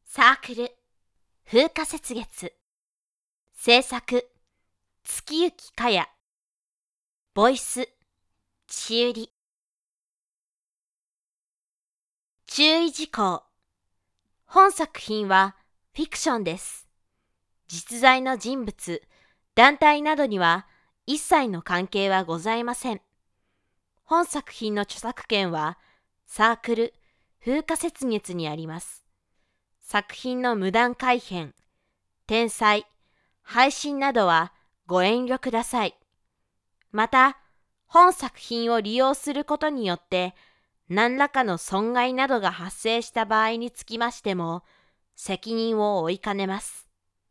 サークル風花雪月制作月行かやボイスちゆり注意事項本作品はフィクションです。実在の人物、団体などには一切の関係はございません。本作品の著作権はサークル風花雪月にあります。作品の無断改編、転載、配信などはご遠慮ください。また、本作品を利用することによって何らかの損害などが発生した場合につきましても責任を負いかねます。